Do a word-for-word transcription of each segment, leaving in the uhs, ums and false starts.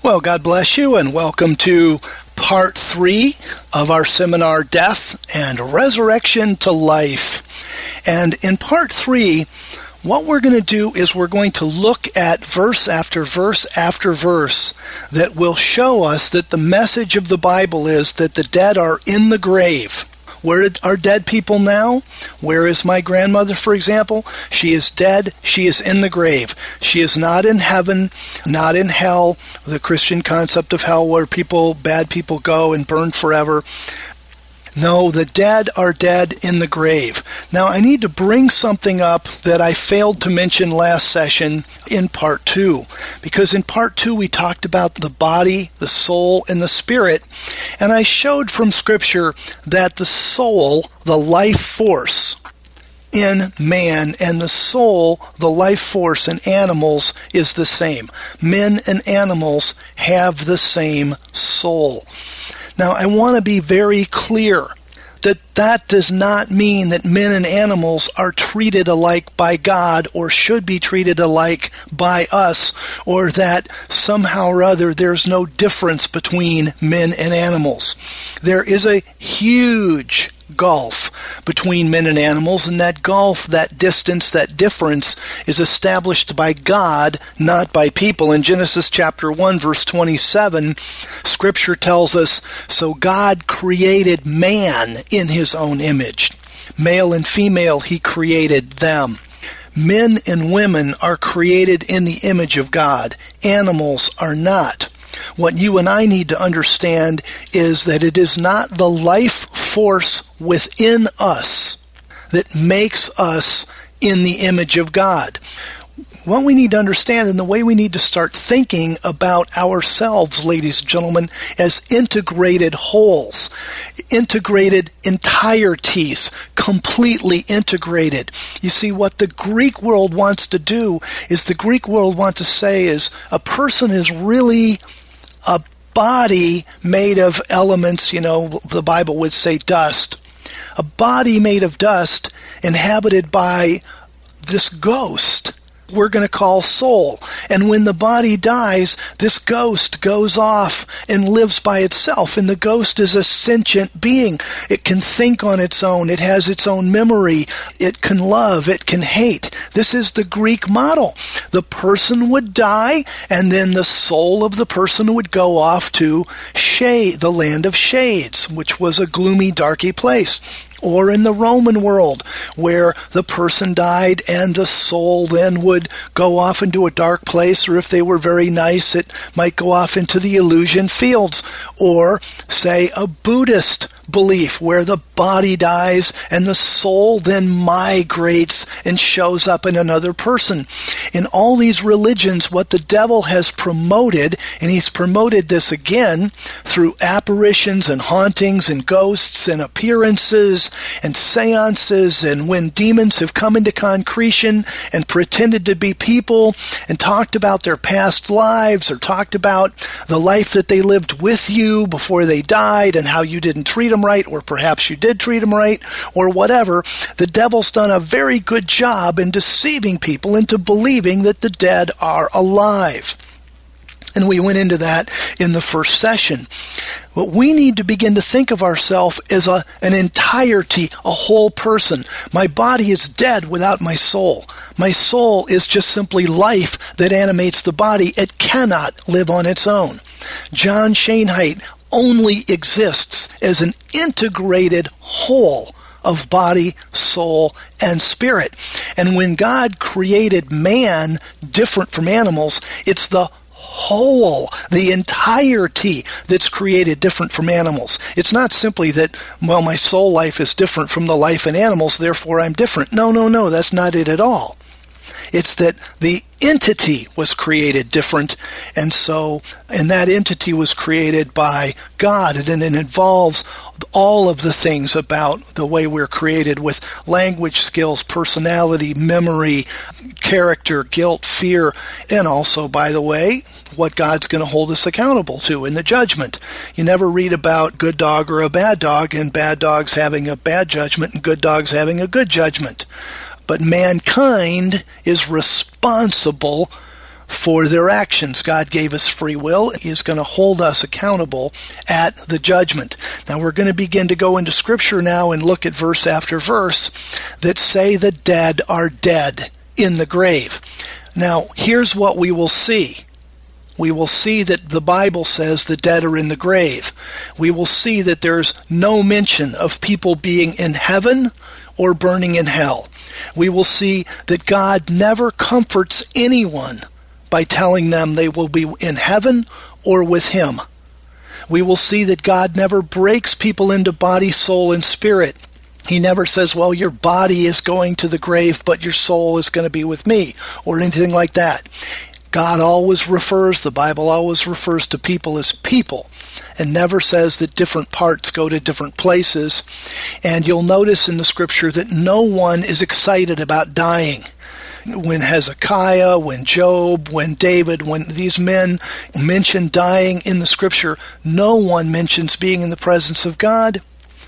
Well, God bless you, and welcome to part three of our seminar, Death and Resurrection to Life. And in part three, what we're going to do is we're going to look at verse after verse after verse that will show us that the message of the Bible is that the dead are in the grave. Where are dead people now? Where is my grandmother, for example? She is dead. She is in the grave. She is not in heaven, not in hell, the Christian concept of hell where people, bad people go and burn forever. No, the dead are dead in the grave. Now, I need to bring something up that I failed to mention last session in part two, because in part two we talked about the body, the soul, and the spirit, and I showed from Scripture that the soul, the life force in man, and the soul, the life force in animals, is the same. Men and animals have the same soul. Now, I want to be very clear that that does not mean that men and animals are treated alike by God or should be treated alike by us, or that somehow or other there's no difference between men and animals. There is a huge gulf between men and animals, and that gulf, that distance, that difference is established by God, not by people. In Genesis chapter one, verse twenty-seven, Scripture tells us, "So God created man in his own image. Male and female he created them." Men and women are created in the image of God. Animals are not. What you and I need to understand is that it is not the life force within us that makes us in the image of God. What we need to understand, and the way we need to start thinking about ourselves, ladies and gentlemen, as integrated wholes, integrated entireties, completely integrated. You see, what the Greek world wants to do is the Greek world wants to say is a person is really a body made of elements, you know, the Bible would say dust. A body made of dust inhabited by this ghost we're going to call soul. And when the body dies, this ghost goes off and lives by itself. And the ghost is a sentient being. It can think on its own. It has its own memory. It can love. It can hate. This is the Greek model. The person would die, and then the soul of the person would go off to shade, the land of shades, which was a gloomy, darky place. Or in the Roman world, where the person died and the soul then would go off into a dark place, or if they were very nice, it might go off into the Elysian fields. Or, say, a Buddhist belief where the body dies and the soul then migrates and shows up in another person. In all these religions, what the devil has promoted, and he's promoted this again through apparitions and hauntings and ghosts and appearances and seances, and when demons have come into concretion and pretended to be people and talked about their past lives or talked about the life that they lived with you before they died and how you didn't treat them right, or perhaps you did treat them right, or whatever, the devil's done a very good job in deceiving people into believing that the dead are alive. And we went into that in the first session. But we need to begin to think of ourselves as a, an entirety, a whole person. My body is dead without my soul. My soul is just simply life that animates the body. It cannot live on its own. John Schoenheit only exists as an integrated whole of body, soul, and spirit. And when God created man different from animals, it's the whole, the entirety that's created different from animals. It's not simply that, well, my soul life is different from the life in animals, therefore I'm different. No, no, no, that's not it at all. It's that the entity was created different, and so, and that entity was created by God, and it involves all of the things about the way we're created with language skills, personality, memory, character, guilt, fear, and also, by the way, what God's going to hold us accountable to in the judgment. You never read about good dog or a bad dog, and bad dogs having a bad judgment and good dogs having a good judgment. But mankind is responsible for their actions. God gave us free will. He is going to hold us accountable at the judgment. Now we're going to begin to go into Scripture now and look at verse after verse that say the dead are dead in the grave. Now here's what we will see. We will see that the Bible says the dead are in the grave. We will see that there's no mention of people being in heaven or burning in hell. We will see that God never comforts anyone by telling them they will be in heaven or with Him. We will see that God never breaks people into body, soul, and spirit. He never says, well, your body is going to the grave, but your soul is going to be with me, or anything like that. God always refers, the Bible always refers to people as people, and never says that different parts go to different places. And you'll notice in the Scripture that no one is excited about dying. When Hezekiah, when Job, when David, when these men mention dying in the Scripture, no one mentions being in the presence of God.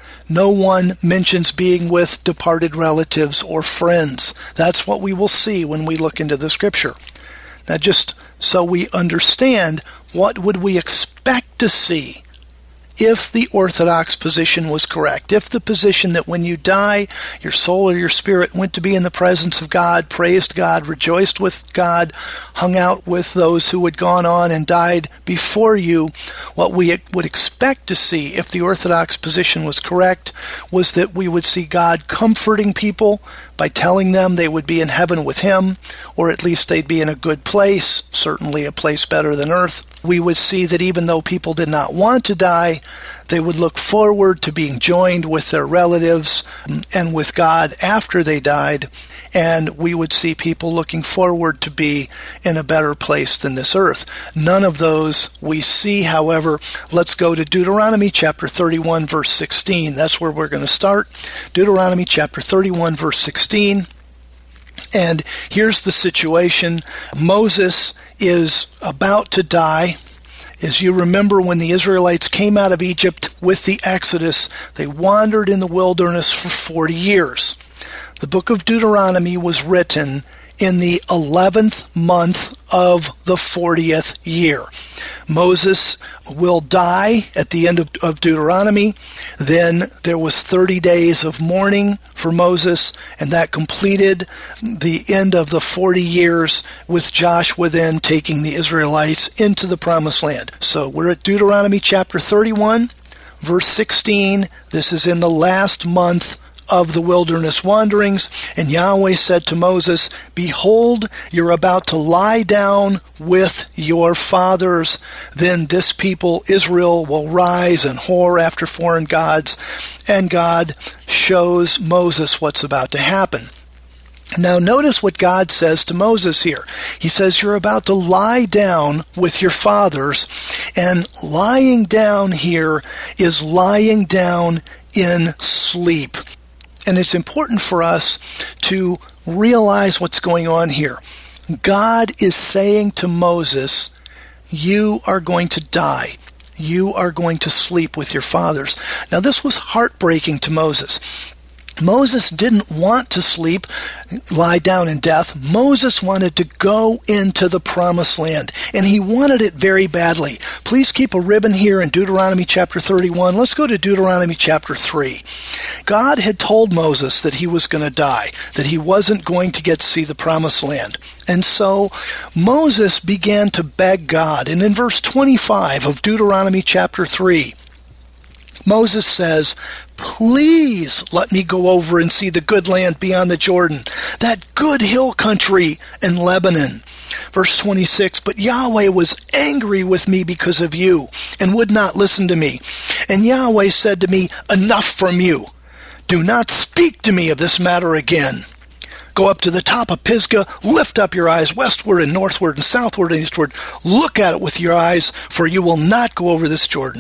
No one mentions being with departed relatives or friends. That's what we will see when we look into the Scripture. Now, just so we understand, what would we expect to see if the Orthodox position was correct? If the position that when you die, your soul or your spirit went to be in the presence of God, praised God, rejoiced with God, hung out with those who had gone on and died before you, what we would expect to see if the Orthodox position was correct was that we would see God comforting people by telling them they would be in heaven with Him, or at least they'd be in a good place, certainly a place better than earth. We would see that even though people did not want to die, they would look forward to being joined with their relatives and with God after they died, and we would see people looking forward to be in a better place than this earth. None of those we see, however. Let's go to Deuteronomy chapter thirty-one, verse sixteen. That's where we're going to start. Deuteronomy chapter thirty-one, verse sixteen. And here's the situation. Moses is about to die. As you remember, when the Israelites came out of Egypt with the Exodus, they wandered in the wilderness for forty years. The book of Deuteronomy was written in the eleventh month of the fortieth year. Moses will die at the end of, of Deuteronomy. Then there was thirty days of mourning for Moses, and that completed the end of the forty years, with Joshua then taking the Israelites into the promised land. So we're at Deuteronomy chapter thirty-one, verse sixteen. This is in the last month of the wilderness wanderings. And Yahweh said to Moses, "Behold, you're about to lie down with your fathers. Then this people, Israel, will rise and whore after foreign gods." And God shows Moses what's about to happen. Now notice what God says to Moses here. He says, you're about to lie down with your fathers. And lying down here is lying down in sleep. And it's important for us to realize what's going on here. God is saying to Moses, you are going to die. You are going to sleep with your fathers. Now, this was heartbreaking to Moses. Moses didn't want to sleep, lie down in death. Moses wanted to go into the promised land, and he wanted it very badly. Please keep a ribbon here in Deuteronomy chapter thirty-one. Let's go to Deuteronomy chapter three. God had told Moses that he was going to die, that he wasn't going to get to see the promised land. And so Moses began to beg God. And in verse twenty-five of Deuteronomy chapter three, Moses says, please let me go over and see the good land beyond the Jordan, that good hill country in Lebanon. Verse twenty-six, but Yahweh was angry with me because of you and would not listen to me. And Yahweh said to me, enough from you. Do not speak to me of this matter again. Go up to the top of Pisgah, lift up your eyes westward and northward and southward and eastward. Look at it with your eyes, for you will not go over this Jordan.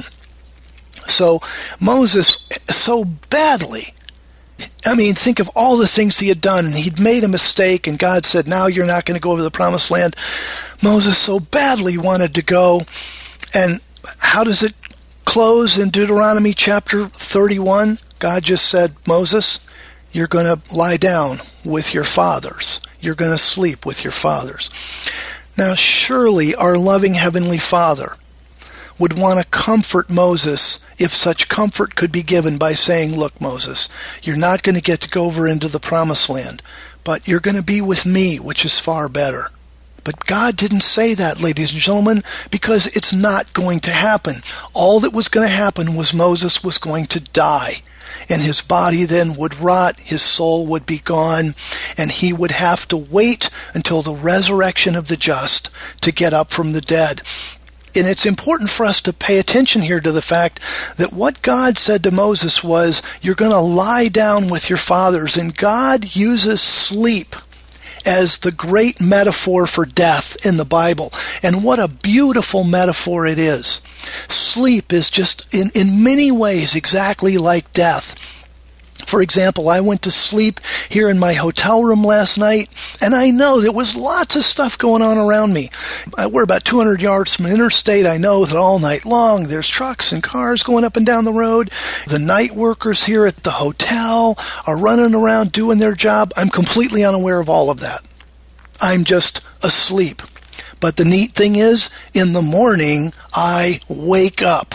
So Moses, so badly, I mean, think of all the things he had done, and he'd made a mistake, and God said, now you're not going to go over the promised land. Moses so badly wanted to go, and how does it close in Deuteronomy chapter thirty-one? God just said, Moses, you're going to lie down with your fathers. You're going to sleep with your fathers. Now surely our loving Heavenly Father would want to comfort Moses if such comfort could be given by saying, look, Moses, you're not going to get to go over into the promised land, but you're going to be with me, which is far better. But God didn't say that, ladies and gentlemen, because it's not going to happen. All that was going to happen was Moses was going to die, and his body then would rot, his soul would be gone, and he would have to wait until the resurrection of the just to get up from the dead. And it's important for us to pay attention here to the fact that what God said to Moses was, you're going to lie down with your fathers. And God uses sleep as the great metaphor for death in the Bible. And what a beautiful metaphor it is. Sleep is just in, in many ways exactly like death. For example, I went to sleep here in my hotel room last night, and I know there was lots of stuff going on around me. We're about two hundred yards from the interstate. I know that all night long there's trucks and cars going up and down the road. The night workers here at the hotel are running around doing their job. I'm completely unaware of all of that. I'm just asleep. But the neat thing is, in the morning, I wake up.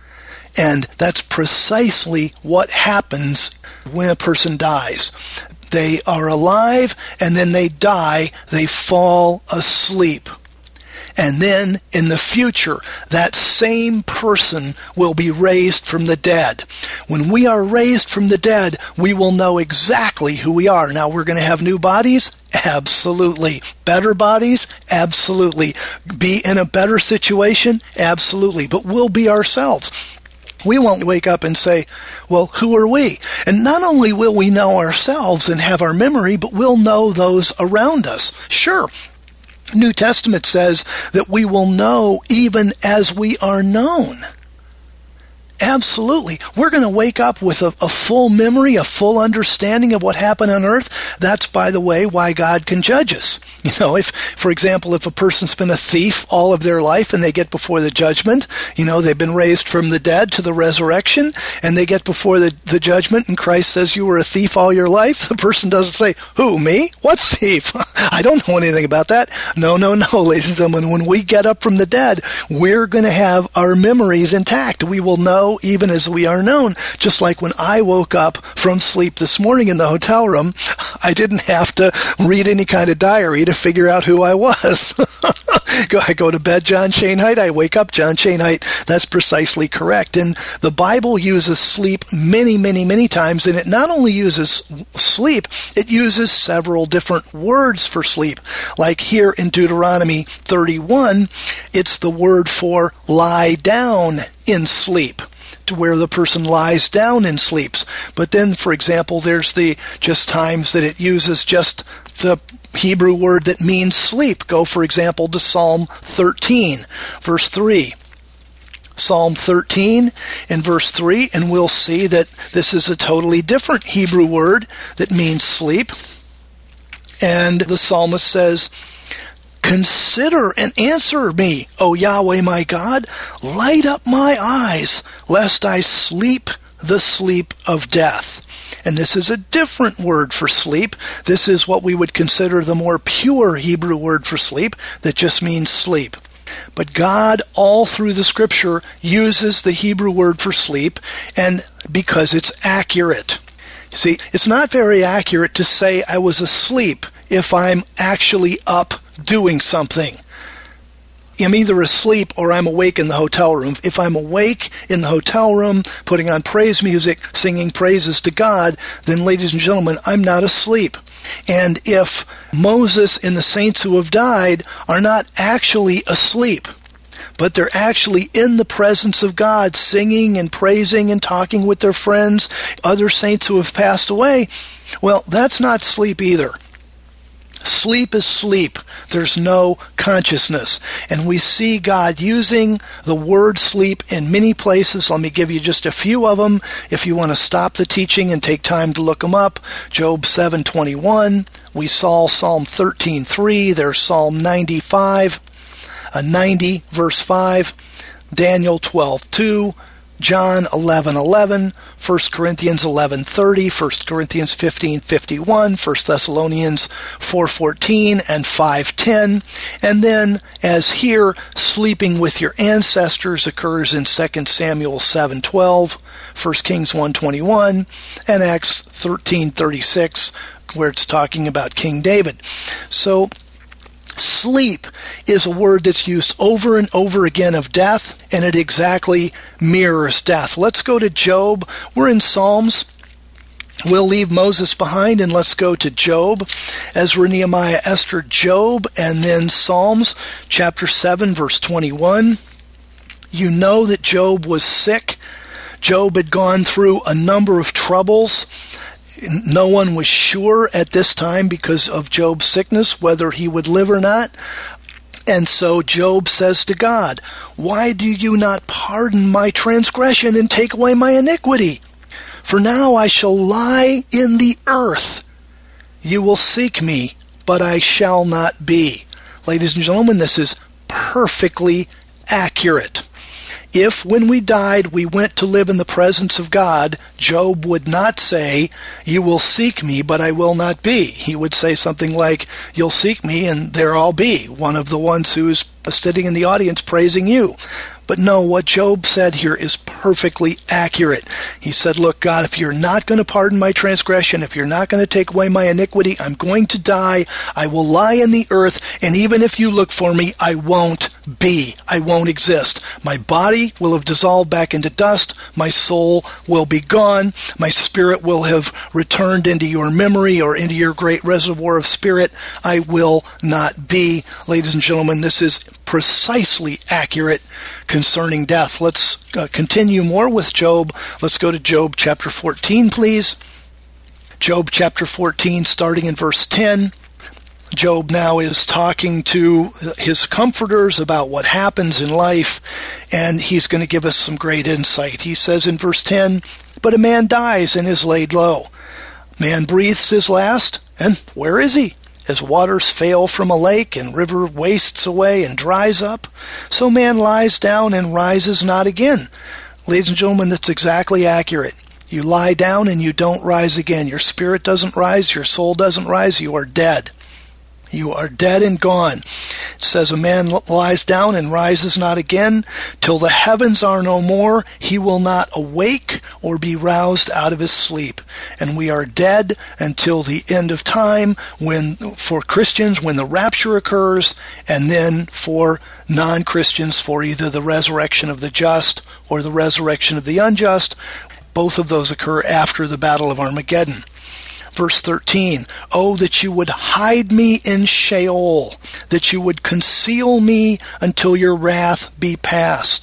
And that's precisely what happens when a person dies. They are alive, and then they die, they fall asleep. And then, in the future, that same person will be raised from the dead. When we are raised from the dead, we will know exactly who we are. Now, we're going to have new bodies? Absolutely. Better bodies? Absolutely. Be in a better situation? Absolutely. But we'll be ourselves. We won't wake up and say, well, who are we? And not only will we know ourselves and have our memory, but we'll know those around us. Sure, New Testament says that we will know even as we are known. Absolutely. We're going to wake up with a, a full memory, a full understanding of what happened on earth. That's, by the way, why God can judge us. You know, if, for example, if a person's been a thief all of their life and they get before the judgment, you know, they've been raised from the dead to the resurrection, and they get before the, the judgment, and Christ says, you were a thief all your life, the person doesn't say, who, me? What thief? I don't know anything about that. No, no, no, ladies and gentlemen. When we get up from the dead, we're going to have our memories intact. We will know even as we are known. Just like when I woke up from sleep this morning in the hotel room, I didn't have to read any kind of diary to figure out who I was. I go to bed John Shainheit, I wake up John Shainheit. That's precisely correct. And the Bible uses sleep many, many, many times, and it not only uses sleep, it uses several different words for sleep. Like here in Deuteronomy thirty-one, it's the word for lie down in sleep, to where the person lies down and sleeps. But then, for example, there's the just times that it uses just the Hebrew word that means sleep. Go, for example, to Psalm thirteen, verse three. Psalm thirteen and verse three, and we'll see that this is a totally different Hebrew word that means sleep. And the psalmist says, consider and answer me, O Yahweh my God. Light up my eyes, lest I sleep the sleep of death. And this is a different word for sleep. This is what we would consider the more pure Hebrew word for sleep that just means sleep. But God, all through the Scripture, uses the Hebrew word for sleep, and because it's accurate. You see, it's not very accurate to say I was asleep if I'm actually up doing something. I'm either asleep or I'm awake in the hotel room. If I'm awake in the hotel room, putting on praise music, singing praises to God, then, ladies and gentlemen, I'm not asleep. And if Moses and the saints who have died are not actually asleep, but they're actually in the presence of God, singing and praising and talking with their friends, other saints who have passed away, well, that's not sleep either. Sleep is sleep. There's no consciousness. And we see God using the word sleep in many places. Let me give you just a few of them. If you want to stop the teaching and take time to look them up, Job seven twenty-one. We saw Psalm thirteen three. There's Psalm ninety-five, uh, ninety, verse five. Daniel twelve two. John eleven eleven. First Corinthians eleven thirty, First Corinthians fifteen fifty-one, First Thessalonians four fourteen, and five ten. And then, as here, sleeping with your ancestors occurs in Second Samuel seven twelve, First Kings one twenty-one, and Acts thirteen thirty-six, where it's talking about King David. So, sleep is a word that's used over and over again of death, and it exactly mirrors death. Let's go to Job. We're in Psalms. We'll leave Moses behind and let's go to Job. Ezra, Nehemiah, Esther, Job, and then Psalms chapter seven, verse twenty-one. You know that Job was sick. Job had gone through a number of troubles. No one was sure at this time because of Job's sickness whether he would live or not. And so Job says to God, "Why do you not pardon my transgression and take away my iniquity? For now I shall lie in the earth. You will seek me, but I shall not be." Ladies and gentlemen, this is perfectly accurate. If, when we died, we went to live in the presence of God, Job would not say, "You will seek me, but I will not be." He would say something like, "You'll seek me, and there I'll be, one of the ones who is sitting in the audience praising you." But no, what Job said here is perfectly accurate. He said, "Look, God, if you're not going to pardon my transgression, if you're not going to take away my iniquity, I'm going to die. I will lie in the earth, and even if you look for me, I won't be. I won't exist. My body will have dissolved back into dust. My soul will be gone. My spirit will have returned into your memory or into your great reservoir of spirit. I will not be." Ladies and gentlemen, this is precisely accurate concerning death. Let's uh, continue more with Job. Let's go to Job chapter fourteen, please. Job chapter fourteen, starting in verse ten. Job now is talking to his comforters about what happens in life, and he's going to give us some great insight. He says in verse ten, "But a man dies and is laid low. Man breathes his last, and where is he? As waters fail from a lake, and river wastes away and dries up, so man lies down and rises not again." Ladies and gentlemen, that's exactly accurate. You lie down and you don't rise again. Your spirit doesn't rise, your soul doesn't rise, you are dead. You are dead and gone. It says, "A man lies down and rises not again. Till the heavens are no more, he will not awake or be roused out of his sleep." And we are dead until the end of time, when, for Christians, when the rapture occurs, and then for non-Christians, for either the resurrection of the just or the resurrection of the unjust. Both of those occur after the Battle of Armageddon. Verse thirteen, "Oh, that you would hide me in Sheol, that you would conceal me until your wrath be past."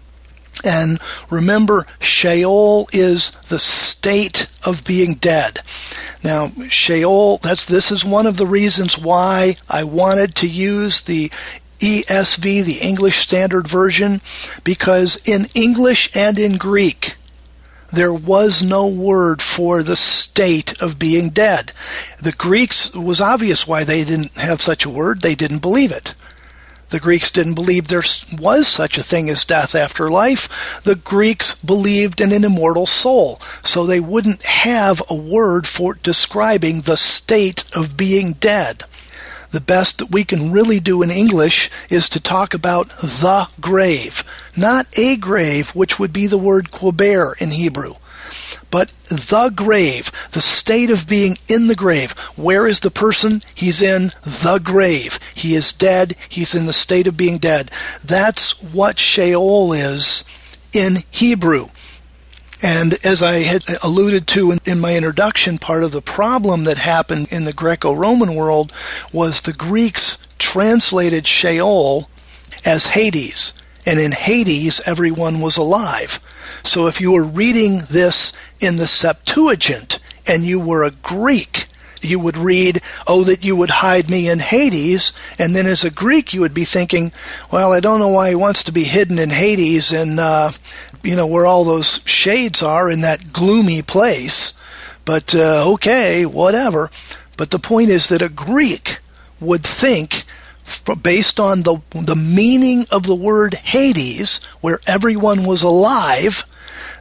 And remember, Sheol is the state of being dead. Now, Sheol, that's this is one of the reasons why I wanted to use the E S V, the English Standard Version, because in English and in Greek, there was no word for the state of being dead. The Greeks, it was obvious why they didn't have such a word. They didn't believe it. The Greeks didn't believe there was such a thing as death after life. The Greeks believed in an immortal soul, so they wouldn't have a word for describing the state of being dead. The best that we can really do in English is to talk about the grave, not a grave, which would be the word quaber in Hebrew, but the grave, the state of being in the grave. Where is the person? He's in the grave. He is dead. He's in the state of being dead. That's what Sheol is in Hebrew. And as I had alluded to in my introduction, part of the problem that happened in the Greco-Roman world was the Greeks translated Sheol as Hades. And in Hades, everyone was alive. So if you were reading this in the Septuagint and you were a Greek, you would read, "Oh, that you would hide me in Hades." And then as a Greek, you would be thinking, well, I don't know why he wants to be hidden in Hades and, uh, you know, where all those shades are in that gloomy place. But, uh, okay, whatever. But the point is that a Greek would think, based on the, the meaning of the word Hades, where everyone was alive,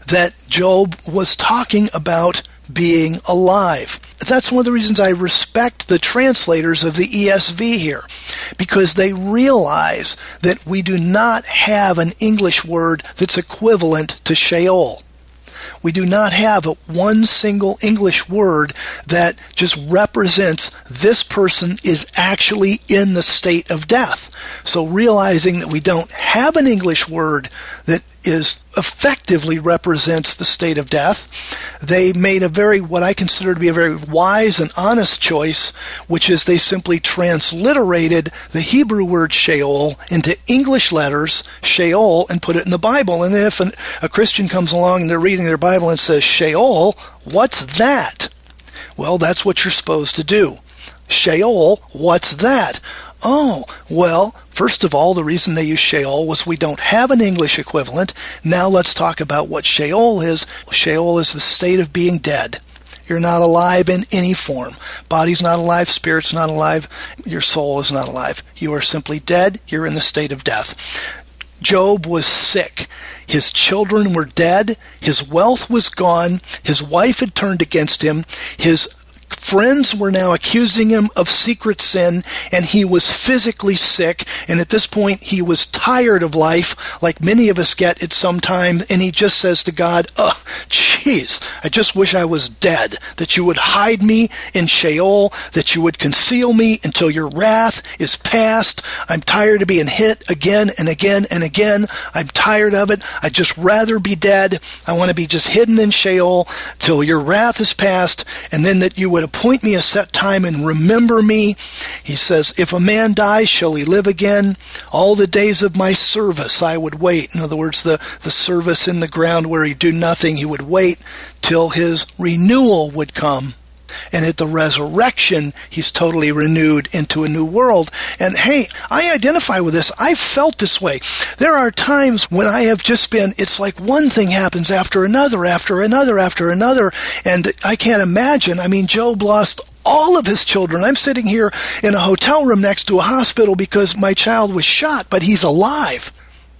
that Job was talking about being alive. That's one of the reasons I respect the translators of the E S V here, because they realize that we do not have an English word that's equivalent to Sheol. We do not have a one single English word that just represents this person is actually in the state of death. So realizing that we don't have an English word that is effectively represents the state of death, they made a very, what I consider to be a very wise and honest choice, which is they simply transliterated the Hebrew word Sheol into English letters, Sheol, and put it in the Bible. And if an, a Christian comes along and they're reading their Bible and says, Sheol, what's that? Well, that's what you're supposed to do. Sheol, what's that? Oh, well, first of all, the reason they use Sheol was we don't have an English equivalent. Now let's talk about what Sheol is. Sheol is the state of being dead. You're not alive in any form. Body's not alive, spirit's not alive, your soul is not alive. You are simply dead. You're in the state of death. Job was sick. His children were dead. His wealth was gone. His wife had turned against him. His friends were now accusing him of secret sin, and he was physically sick, and at this point he was tired of life, like many of us get at some time, and he just says to God, oh, jeez, I just wish I was dead, that you would hide me in Sheol, that you would conceal me until your wrath is past. I'm tired of being hit again and again and again. I'm tired of it. I'd just rather be dead. I want to be just hidden in Sheol till your wrath is past, and then that you would appoint me a set time and remember me. He says, if a man dies, shall he live again? All the days of my service I would wait. In other words, the, the service in the ground where he'd do nothing, he would wait till his renewal would come. And at the resurrection, he's totally renewed into a new world. And hey, I identify with this. I've felt this way. There are times when I have just been, it's like one thing happens after another, after another, after another. And I can't imagine. I mean, Job lost all of his children. I'm sitting here in a hotel room next to a hospital because my child was shot, but he's alive.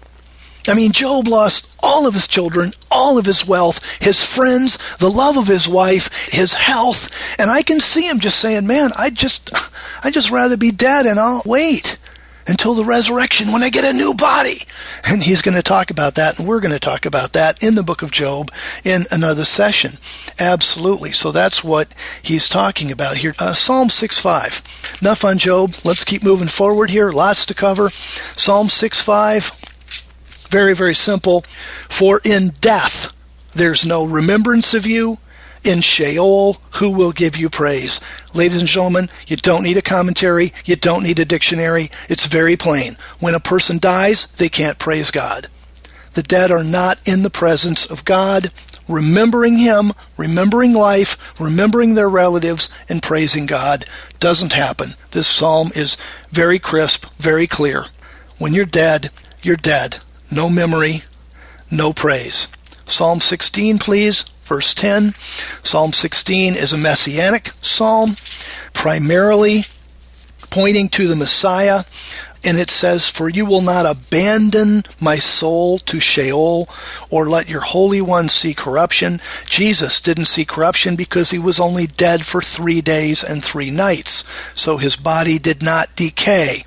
I mean, Job lost all of his children, all of his wealth, his friends, the love of his wife, his health, and I can see him just saying, man, I'd just, I'd just rather be dead, and I'll wait until the resurrection when I get a new body. And he's going to talk about that, and we're going to talk about that in the book of Job in another session. Absolutely. So that's what he's talking about here. Uh, Psalm six five. Enough on Job. Let's keep moving forward here. Lots to cover. Psalm six five. Very, very simple. For in death there's no remembrance of you. In Sheol, who will give you praise? Ladies and gentlemen, you don't need a commentary. You don't need a dictionary. It's very plain. When a person dies, they can't praise God. The dead are not in the presence of God, remembering Him, remembering life, remembering their relatives, and praising God. Doesn't happen. This psalm is very crisp, very clear. When you're dead, you're dead. No memory, no praise. Psalm sixteen, please, verse ten. Psalm sixteen is a messianic psalm, primarily pointing to the Messiah. And it says, for you will not abandon my soul to Sheol, or let your Holy One see corruption. Jesus didn't see corruption because he was only dead for three days and three nights. So his body did not decay.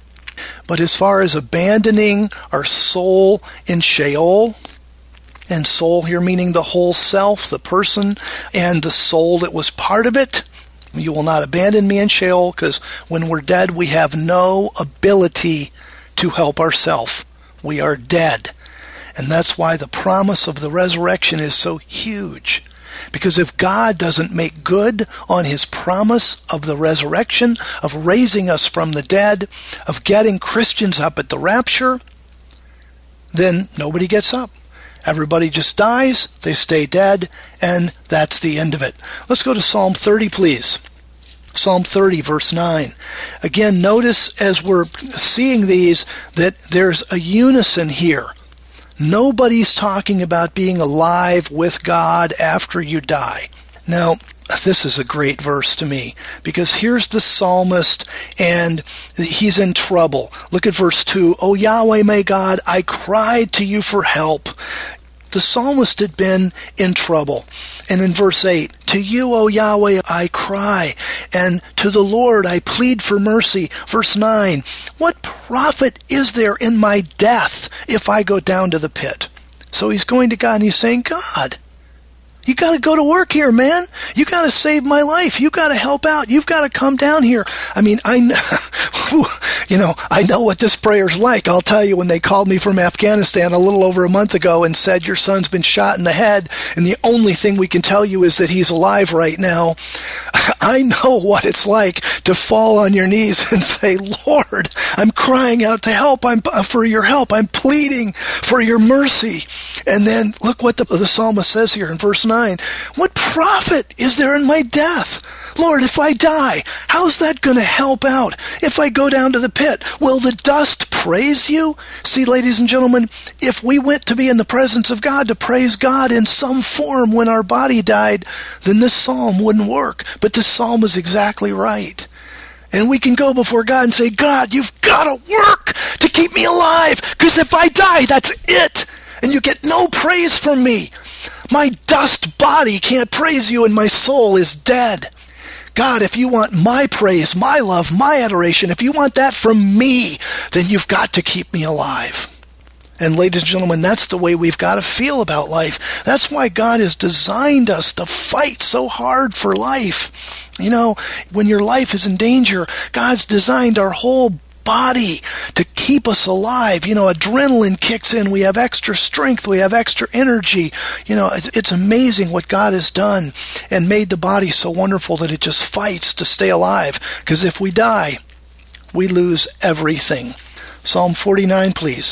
But as far as abandoning our soul in Sheol, and soul here meaning the whole self, the person, and the soul that was part of it, you will not abandon me in Sheol, because when we're dead, we have no ability to help ourselves. We are dead. And that's why the promise of the resurrection is so huge. Because if God doesn't make good on his promise of the resurrection, of raising us from the dead, of getting Christians up at the rapture, then nobody gets up. Everybody just dies, they stay dead, and that's the end of it. Let's go to Psalm thirty, please. Psalm thirty, verse nine. Again, notice as we're seeing these that there's a unison here. Nobody's talking about being alive with God after you die. Now, this is a great verse to me, because here's the psalmist, and he's in trouble. Look at verse two. O Yahweh, my God, I cried to you for help. The psalmist had been in trouble. And in verse eight, to you, O Yahweh, I cry, and to the Lord I plead for mercy. Verse nine, what profit is there in my death if I go down to the pit? So he's going to God and he's saying, God, you got to go to work here, man. You got to save my life. You got to help out. You've got to come down here. I mean, I know, you know, I know what this prayer's like. I'll tell you, when they called me from Afghanistan a little over a month ago and said, your son's been shot in the head, and the only thing we can tell you is that he's alive right now. I know what it's like to fall on your knees and say, Lord, I'm crying out to help. I'm for your help. I'm pleading for your mercy. And then look what the, the psalmist says here in verse nine. What profit is there in my death? Lord, if I die, how's that going to help out? If I go down to the pit, will the dust praise you? See, ladies and gentlemen, if we went to be in the presence of God to praise God in some form when our body died, then this psalm wouldn't work. But this psalm is exactly right. And we can go before God and say, God, you've got to work to keep me alive, because if I die, that's it. And you get no praise from me. My dust body can't praise you, and my soul is dead. God, if you want my praise, my love, my adoration, if you want that from me, then you've got to keep me alive. And ladies and gentlemen, that's the way we've got to feel about life. That's why God has designed us to fight so hard for life. You know, when your life is in danger, God's designed our whole body to keep us alive. You know, adrenaline kicks in. We have extra strength. We have extra energy. You know, it's, it's amazing what God has done and made the body so wonderful that it just fights to stay alive. Because if we die, we lose everything. Psalm forty-nine, please.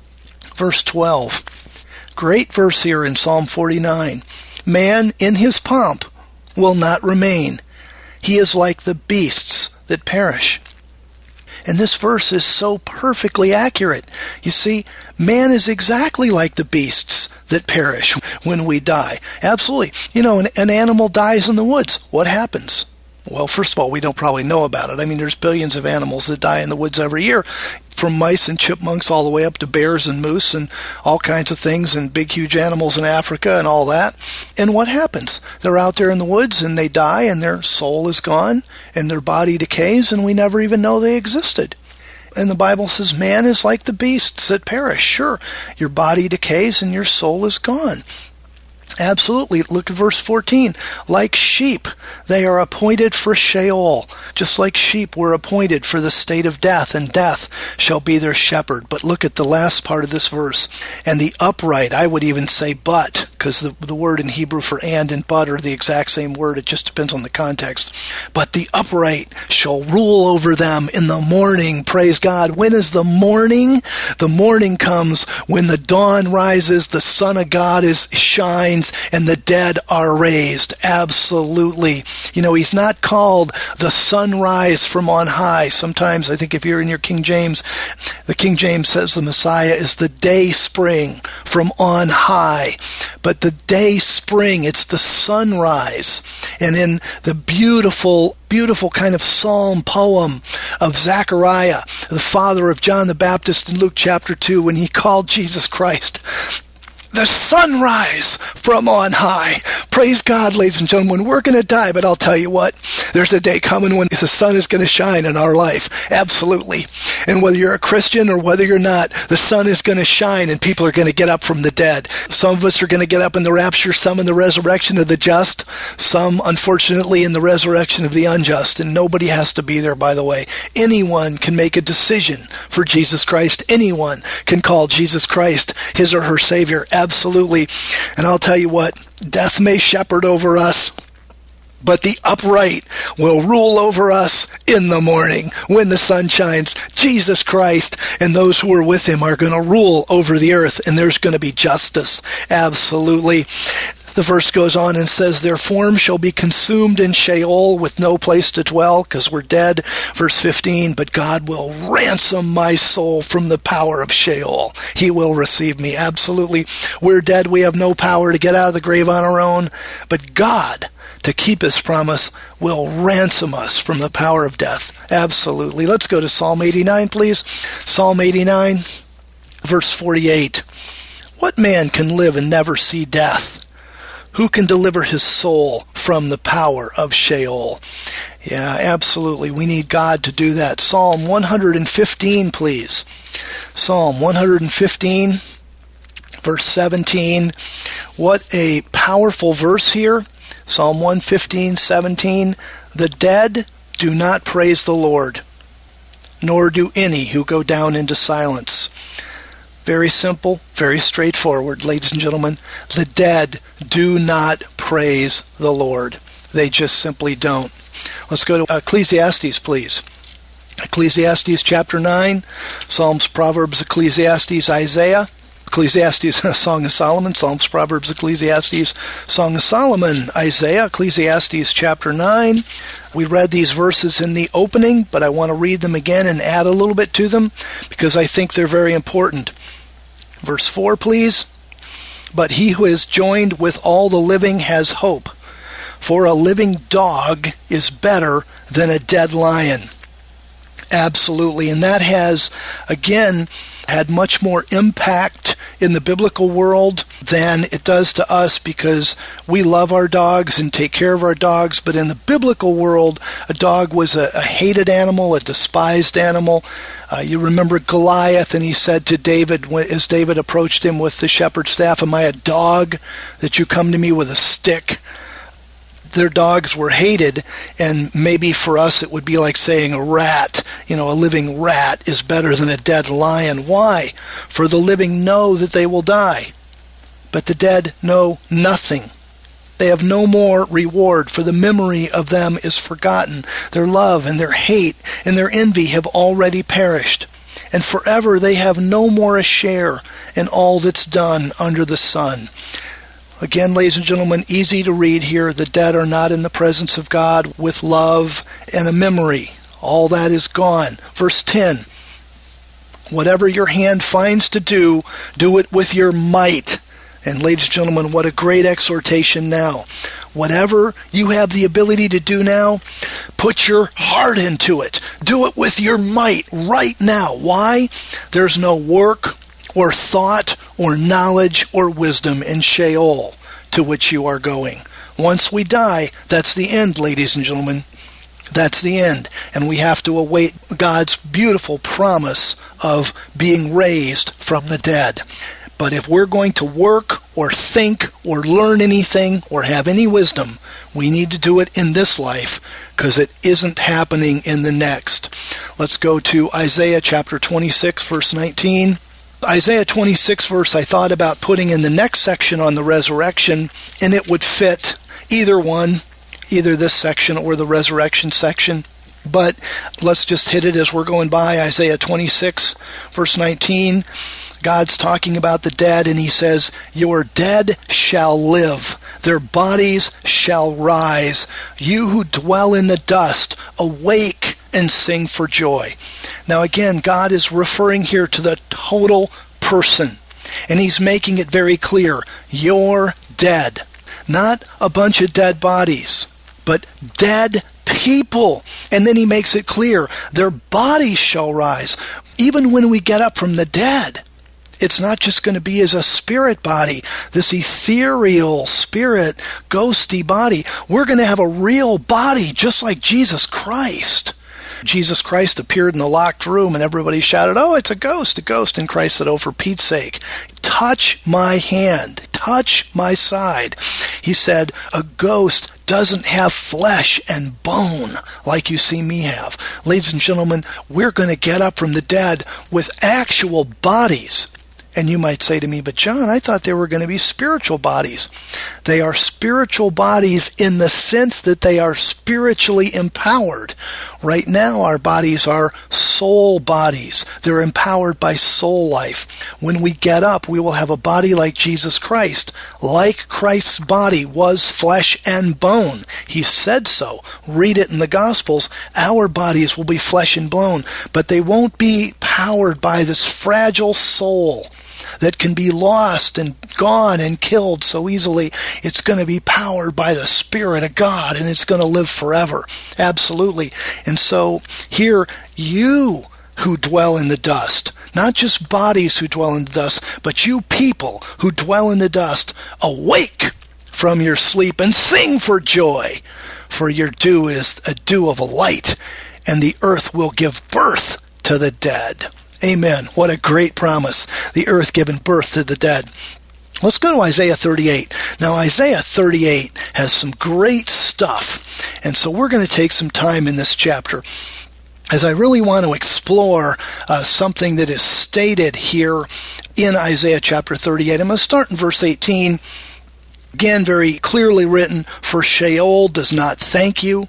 Verse twelve. Great verse here in Psalm forty-nine. Man in his pomp will not remain. He is like the beasts that perish. And this verse is so perfectly accurate. You see, man is exactly like the beasts that perish when we die. Absolutely. You know, an, an animal dies in the woods. What happens? Well, first of all, we don't probably know about it. I mean, there's billions of animals that die in the woods every year, from mice and chipmunks all the way up to bears and moose and all kinds of things, and big, huge animals in Africa and all that. And what happens? They're out there in the woods and they die, and their soul is gone and their body decays, and we never even know they existed. And the Bible says man is like the beasts that perish. Sure, your body decays and your soul is gone. Absolutely. Look at verse fourteen. Like sheep, they are appointed for Sheol. Just like sheep were appointed for the state of death, and death shall be their shepherd. But look at the last part of this verse. And the upright, I would even say but, because the, the word in Hebrew for and and but are the exact same word. It just depends on the context. But the upright shall rule over them in the morning. Praise God. When is the morning? The morning comes when the dawn rises, the Son of God is shines, and the dead are raised. Absolutely. You know, he's not called the sunrise from on high. Sometimes, I think if you're in your King James, the King James says the Messiah is the day spring from on high. But the day spring, it's the sunrise. And in the beautiful, beautiful kind of psalm poem of Zechariah, the father of John the Baptist in Luke chapter two, when he called Jesus Christ the sunrise from on high. Praise God, ladies and gentlemen. We're going to die, but I'll tell you what, there's a day coming when the sun is going to shine in our life. Absolutely. And whether you're a Christian or whether you're not, the sun is going to shine and people are going to get up from the dead. Some of us are going to get up in the rapture, some in the resurrection of the just, some, unfortunately, in the resurrection of the unjust. And nobody has to be there, by the way. Anyone can make a decision for Jesus Christ. Anyone can call Jesus Christ his or her Savior. Absolutely. And I'll tell you what, death may shepherd over us, but the upright will rule over us in the morning when the sun shines. Jesus Christ and those who are with him are going to rule over the earth, and there's going to be justice. Absolutely. The verse goes on and says, their form shall be consumed in Sheol with no place to dwell, because we're dead. Verse fifteen, but God will ransom my soul from the power of Sheol. He will receive me. Absolutely. We're dead. We have no power to get out of the grave on our own. But God, to keep his promise, will ransom us from the power of death. Absolutely. Let's go to Psalm eighty-nine, please. Psalm eighty-nine, verse forty-eight. What man can live and never see death? Who can deliver his soul from the power of Sheol? Yeah, absolutely. We need God to do that. Psalm one fifteen, please. Psalm one fifteen, verse seventeen. What a powerful verse here. Psalm one fifteen, seventeen. The dead do not praise the Lord, nor do any who go down into silence. Very simple, very straightforward, ladies and gentlemen. The dead do not praise the Lord. They just simply don't. Let's go to Ecclesiastes, please. Ecclesiastes chapter nine, Psalms, Proverbs, Ecclesiastes, Isaiah. Ecclesiastes, Song of Solomon, Psalms, Proverbs, Ecclesiastes, Song of Solomon, Isaiah, Ecclesiastes chapter nine. We read these verses in the opening, but I want to read them again and add a little bit to them because I think they're very important. Verse four, please. But he who is joined with all the living has hope, for a living dog is better than a dead lion. Absolutely. And that has, again, had much more impact in the biblical world than it does to us because we love our dogs and take care of our dogs. But in the biblical world, a dog was a, a hated animal, a despised animal. Uh, you remember Goliath, and he said to David, when, as David approached him with the shepherd's staff, "Am I a dog that you come to me with a stick?" Their dogs were hated, and maybe for us it would be like saying a rat, you know, a living rat is better than a dead lion. Why? For the living know that they will die, but the dead know nothing. They have no more reward, for the memory of them is forgotten. Their love and their hate and their envy have already perished, and forever they have no more a share in all that's done under the sun. Again, ladies and gentlemen, easy to read here. The dead are not in the presence of God with love and a memory. All that is gone. Verse ten. Whatever your hand finds to do, do it with your might. And ladies and gentlemen, what a great exhortation now. Whatever you have the ability to do now, put your heart into it. Do it with your might right now. Why? There's no work or thought or knowledge or wisdom in Sheol to which you are going. Once we die, that's the end, ladies and gentlemen. That's the end. And we have to await God's beautiful promise of being raised from the dead. But if we're going to work or think or learn anything or have any wisdom, we need to do it in this life because it isn't happening in the next. Let's go to Isaiah chapter twenty-six, verse nineteen. Isaiah twenty-six verse I thought about putting in the next section on the resurrection, and it would fit either one, either this section or the resurrection section. But let's just hit it as we're going by. Isaiah twenty-six verse nineteen, God's talking about the dead, and he says, "Your dead shall live, their bodies shall rise. You who dwell in the dust, awake and sing for joy." Now again, God is referring here to the total person, and he's making it very clear. You're dead. Not a bunch of dead bodies, but dead people. And then he makes it clear, their bodies shall rise. Even when we get up from the dead, it's not just going to be as a spirit body, this ethereal spirit, ghosty body. We're going to have a real body just like Jesus Christ. Jesus Christ appeared in the locked room and everybody shouted, "Oh, it's a ghost, a ghost." And Christ said, "Oh, for Pete's sake, touch my hand, touch my side." He said, a ghost doesn't have flesh and bone like you see me have. Ladies and gentlemen, we're going to get up from the dead with actual bodies. And you might say to me, "But John, I thought they were going to be spiritual bodies." They are spiritual bodies in the sense that they are spiritually empowered. Right now, our bodies are soul bodies. They're empowered by soul life. When we get up, we will have a body like Jesus Christ. Like Christ's body was flesh and bone. He said so. Read it in the Gospels. Our bodies will be flesh and bone, but they won't be powered by this fragile soul that can be lost and gone and killed so easily. It's going to be powered by the Spirit of God, and it's going to live forever. Absolutely. And so here, you who dwell in the dust. Not just bodies who dwell in the dust, but you people who dwell in the dust, awake from your sleep and sing for joy, for your dew is a dew of a light, and the earth will give birth to the dead. Amen. What a great promise. The earth giving birth to the dead. Let's go to Isaiah thirty-eight. Now, Isaiah thirty-eight has some great stuff, and so we're going to take some time in this chapter as I really want to explore uh, something that is stated here in Isaiah chapter thirty-eight. I'm going to start in verse eighteen. Again, very clearly written, "For Sheol does not thank you,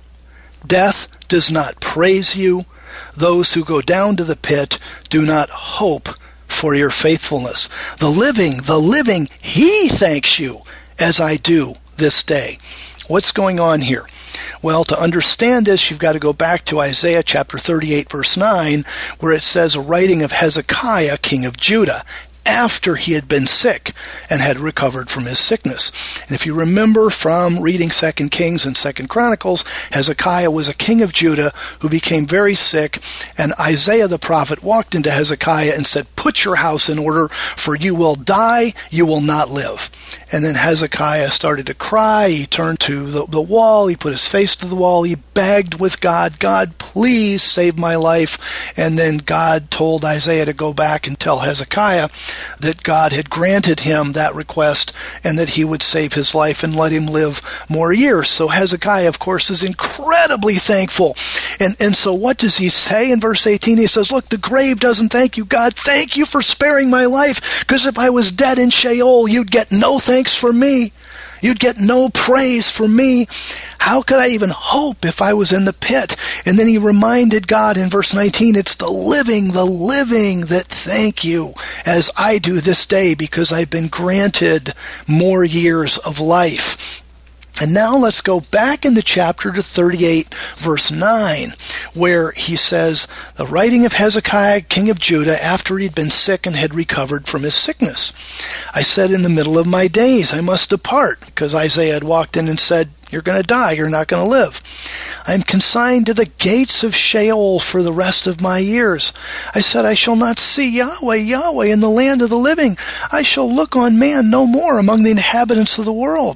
death does not praise you, those who go down to the pit do not hope for your faithfulness. The living, the living, he thanks you, as I do this day." What's going on here? Well, to understand this, you've got to go back to Isaiah chapter thirty-eight, verse nine, where it says a writing of Hezekiah, king of Judah, after he had been sick and had recovered from his sickness. And if you remember from reading Second Kings and Second Chronicles, Hezekiah was a king of Judah who became very sick, and Isaiah the prophet walked into Hezekiah and said, "Put your house in order, for you will die, you will not live." And then Hezekiah started to cry. He turned to the, the wall. He put his face to the wall. He begged with God, "God, please save my life." And then God told Isaiah to go back and tell Hezekiah that God had granted him that request and that he would save his life and let him live more years. So Hezekiah, of course, is incredibly thankful. And, and so what does he say in verse eighteen? He says, "Look, the grave doesn't thank you, God. Thank you for sparing my life, because if I was dead in Sheol, you'd get no thanks for me. You'd get no praise for me. How could I even hope if I was in the pit?" And then he reminded God in verse nineteen, "It's the living, the living that thank you, as I do this day, because I've been granted more years of life." And now let's go back in the chapter to thirty-eight, verse nine, where he says, the writing of Hezekiah, king of Judah, after he'd been sick and had recovered from his sickness. "I said, in the middle of my days I must depart," because Isaiah had walked in and said, "You're going to die, you're not going to live. I am consigned to the gates of Sheol for the rest of my years. I said, I shall not see Yahweh, Yahweh in the land of the living. I shall look on man no more among the inhabitants of the world.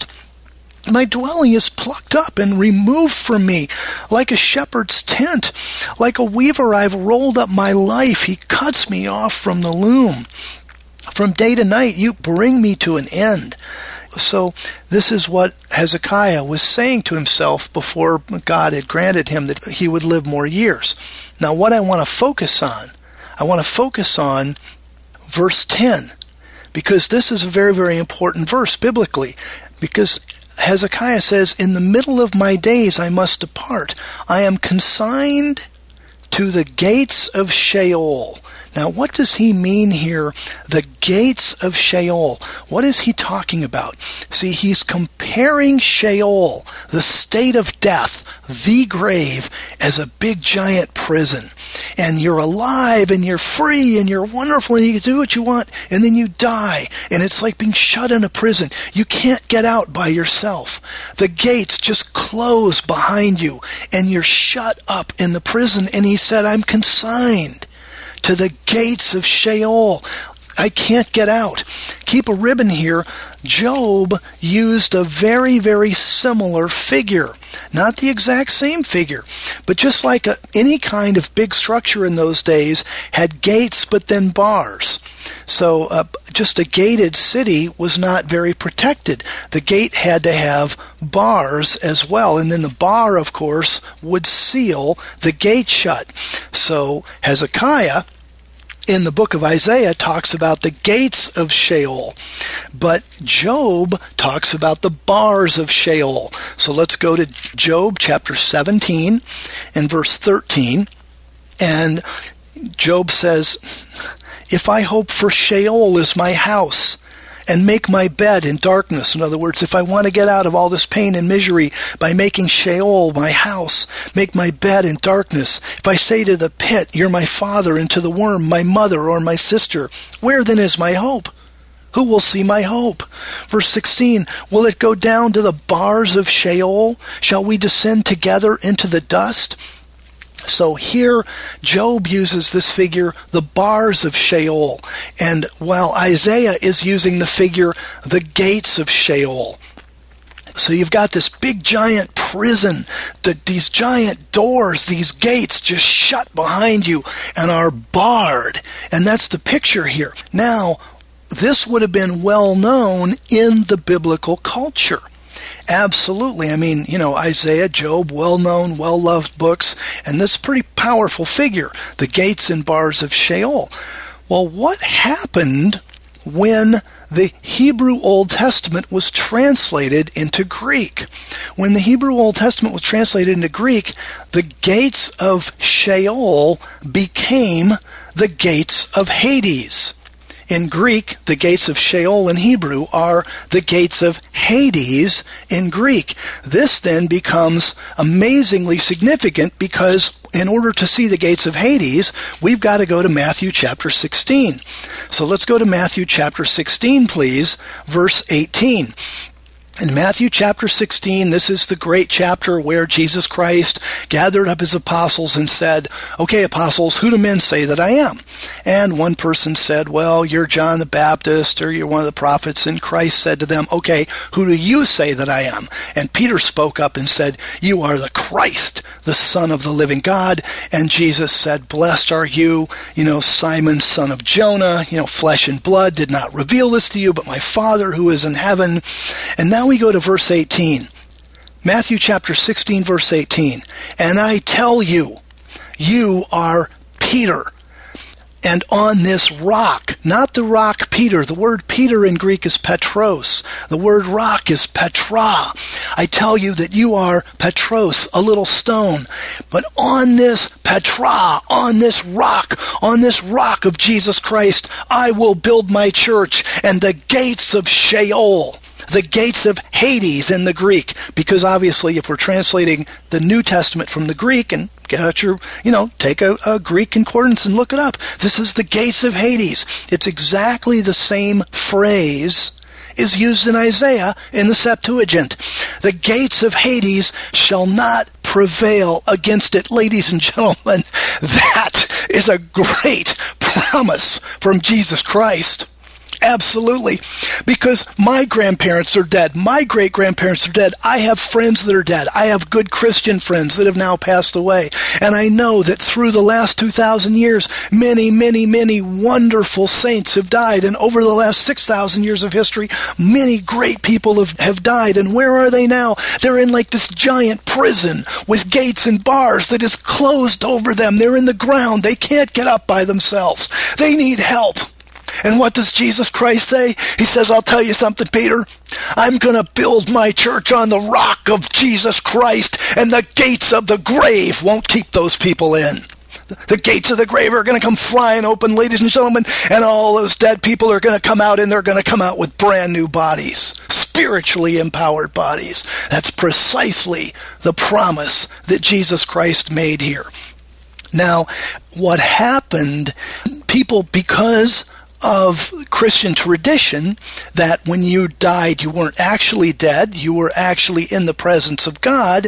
My dwelling is plucked up and removed from me, like a shepherd's tent. Like a weaver I've rolled up my life. He cuts me off from the loom. From day to night you bring me to an end." So this is what Hezekiah was saying to himself before God had granted him that he would live more years. Now what I want to focus on, I want to focus on verse ten, because this is a very, very important verse biblically, because Hezekiah says, "In the middle of my days I must depart. I am consigned to the gates of Sheol." Now, what does he mean here, the gates of Sheol? What is he talking about? See, he's comparing Sheol, the state of death, the grave, as a big giant prison. And you're alive, and you're free, and you're wonderful, and you can do what you want, and then you die. And it's like being shut in a prison. You can't get out by yourself. The gates just close behind you, and you're shut up in the prison. And he said, "I'm consigned to the gates of Sheol. I can't get out." Keep a ribbon here. Job used a very, very similar figure. Not the exact same figure, but just like a, any kind of big structure in those days had gates but then bars. So uh, just a gated city was not very protected. The gate had to have bars as well, and then the bar, of course, would seal the gate shut. So Hezekiah, in the book of Isaiah, talks about the gates of Sheol, but Job talks about the bars of Sheol. So let's go to Job chapter seventeen and verse thirteen, and Job says, "If I hope for Sheol as my house, and make my bed in darkness." In other words, if I want to get out of all this pain and misery by making Sheol my house, make my bed in darkness. If I say to the pit, "You're my father," and to the worm, "My mother or my sister," where then is my hope? Who will see my hope? Verse sixteen, "Will it go down to the bars of Sheol? Shall we descend together into the dust?" So here, Job uses this figure, the bars of Sheol, and while Isaiah is using the figure, the gates of Sheol. So you've got this big giant prison, the, these giant doors, these gates just shut behind you and are barred. And that's the picture here. Now, this would have been well known in the biblical culture. Absolutely. I mean, you know, Isaiah, Job, well-known, well-loved books, and this pretty powerful figure, the gates and bars of Sheol. Well, what happened when the Hebrew Old Testament was translated into Greek? When the Hebrew Old Testament was translated into Greek, the gates of Sheol became the gates of Hades. In Greek, the gates of Sheol in Hebrew are the gates of Hades in Greek. This then becomes amazingly significant because in order to see the gates of Hades, we've got to go to Matthew chapter sixteen. So let's go to Matthew chapter sixteen, please, verse eighteen. In Matthew chapter sixteen, this is the great chapter where Jesus Christ gathered up his apostles and said, "Okay, apostles, who do men say that I am?" And one person said, "Well, you're John the Baptist, or you're one of the prophets." And Christ said to them, "Okay, who do you say that I am?" And Peter spoke up and said, "You are the Christ, the Son of the living God." And Jesus said, "Blessed are you, you know, Simon, son of Jonah. You know, flesh and blood did not reveal this to you, but my Father who is in heaven." And now we go to verse eighteen. Matthew chapter sixteen, verse eighteen. "And I tell you, you are Peter. And on this rock," not the rock Peter, the word Peter in Greek is Petros. The word rock is Petra. "I tell you that you are Petros, a little stone. But on this Petra, on this rock, on this rock of Jesus Christ, I will build my church, and the gates of Sheol," the gates of Hades in the Greek, because obviously if we're translating the New Testament from the Greek, and get out your, you know, take a, a Greek concordance and look it up. This is the gates of Hades. It's exactly the same phrase is used in Isaiah in the Septuagint. The gates of Hades shall not prevail against it. Ladies and gentlemen, that is a great promise from Jesus Christ. Absolutely. Because my grandparents are dead. My great-grandparents are dead. I have friends that are dead. I have good Christian friends that have now passed away. And I know that through the last two thousand years, many, many, many wonderful saints have died. And over the last six thousand years of history, many great people have, have died. And where are they now? They're in like this giant prison with gates and bars that is closed over them. They're in the ground. They can't get up by themselves. They need help. And what does Jesus Christ say? He says, "I'll tell you something, Peter. I'm going to build my church on the rock of Jesus Christ, and the gates of the grave won't keep those people in." The gates of the grave are going to come flying open, ladies and gentlemen, and all those dead people are going to come out, and they're going to come out with brand new bodies, spiritually empowered bodies. That's precisely the promise that Jesus Christ made here. Now, what happened, people, because of Christian tradition, that when you died, you weren't actually dead, you were actually in the presence of God,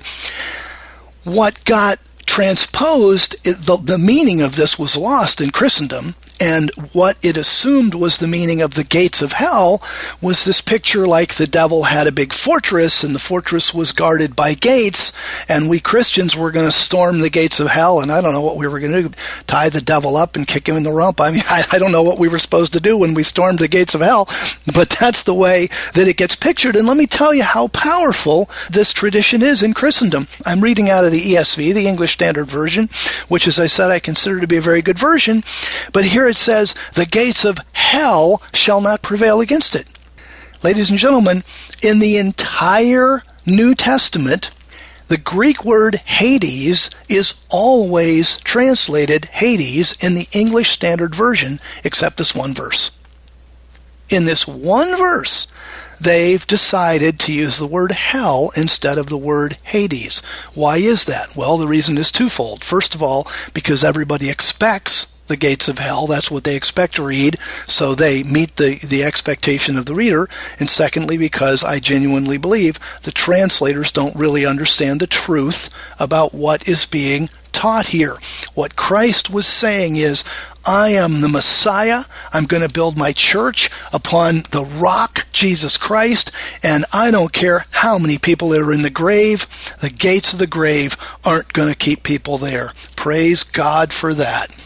what got transposed, the, the meaning of this was lost in Christendom, and what it assumed was the meaning of the gates of hell was this picture like the devil had a big fortress, and the fortress was guarded by gates, and we Christians were going to storm the gates of hell, and I don't know what we were going to do, tie the devil up and kick him in the rump. I mean, I, I don't know what we were supposed to do when we stormed the gates of hell, but that's the way that it gets pictured. And let me tell you how powerful this tradition is in Christendom. I'm reading out of the E S V, the English Standard Version, which, as I said, I consider to be a very good version, but here it says, "The gates of hell shall not prevail against it." Ladies and gentlemen, in the entire New Testament, the Greek word Hades is always translated Hades in the English Standard Version, except this one verse. In this one verse, they've decided to use the word hell instead of the word Hades. Why is that? Well, the reason is twofold. First of all, because everybody expects the gates of hell. That's what they expect to read, so they meet the, the expectation of the reader. And secondly, because I genuinely believe the translators don't really understand the truth about what is being taught here. What Christ was saying is, I am the Messiah. I'm going to build my church upon the rock, Jesus Christ, and I don't care how many people are in the grave. The gates of the grave aren't going to keep people there. Praise God for that.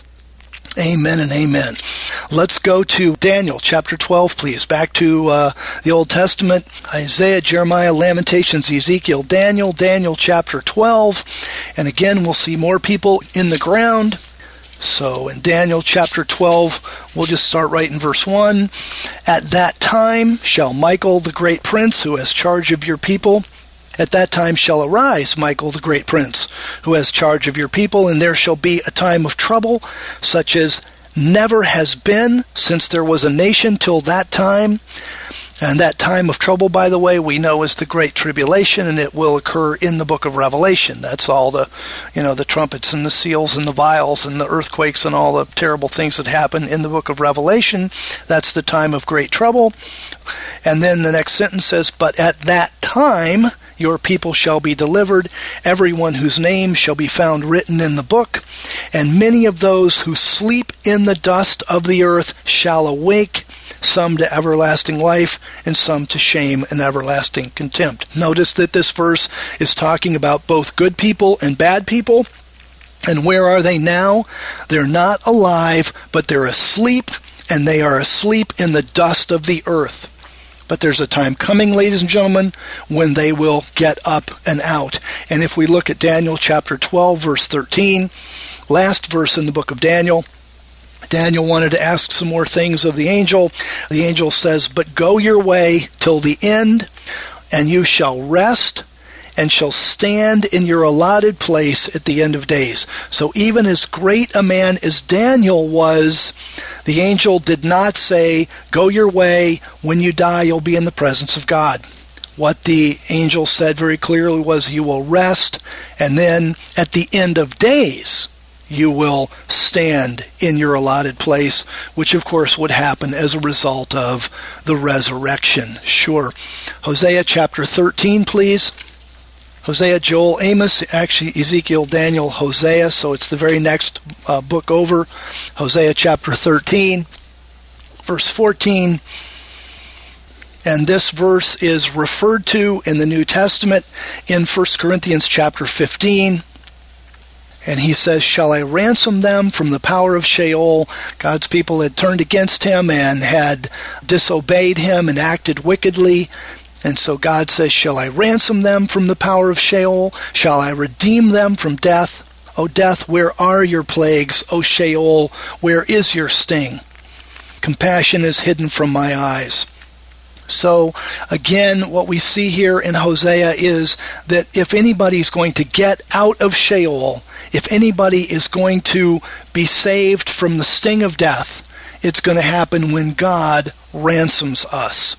Amen and amen. Let's go to Daniel chapter twelve, please. Back to uh, the Old Testament. Isaiah, Jeremiah, Lamentations, Ezekiel, Daniel, Daniel chapter twelve. And again, we'll see more people in the ground. So in Daniel chapter twelve, we'll just start right in verse one. At that time shall Michael, the great prince, who has charge of your people, At that time shall arise Michael the great prince, who has charge of your people, and there shall be a time of trouble, such as never has been since there was a nation till that time. And that time of trouble, by the way, we know is the Great Tribulation, and it will occur in the book of Revelation. That's all the, you know, the trumpets and the seals and the vials and the earthquakes and all the terrible things that happen in the book of Revelation. That's the time of great trouble. And then the next sentence says, but at that time your people shall be delivered, everyone whose name shall be found written in the book, and many of those who sleep in the dust of the earth shall awake, some to everlasting life, and some to shame and everlasting contempt. Notice that this verse is talking about both good people and bad people. And where are they now? They're not alive, but they're asleep, and they are asleep in the dust of the earth. But there's a time coming, ladies and gentlemen, when they will get up and out. And if we look at Daniel chapter twelve, verse thirteen, last verse in the book of Daniel, Daniel wanted to ask some more things of the angel. The angel says, but go your way till the end, and you shall rest, and shall stand in your allotted place at the end of days. So even as great a man as Daniel was, the angel did not say, go your way, when you die you'll be in the presence of God. What the angel said very clearly was, you will rest, and then at the end of days, you will stand in your allotted place, which of course would happen as a result of the resurrection. Sure. Hosea chapter thirteen, please. Hosea, Joel, Amos, actually Ezekiel, Daniel, Hosea, so it's the very next uh, book over. Hosea chapter thirteen, verse fourteen. And this verse is referred to in the New Testament in First Corinthians chapter fifteen. And he says, shall I ransom them from the power of Sheol? God's people had turned against him and had disobeyed him and acted wickedly. And so God says, shall I ransom them from the power of Sheol? Shall I redeem them from death? O death, where are your plagues? O Sheol, where is your sting? Compassion is hidden from my eyes. So, again, what we see here in Hosea is that if anybody's going to get out of Sheol, if anybody is going to be saved from the sting of death, it's going to happen when God ransoms us.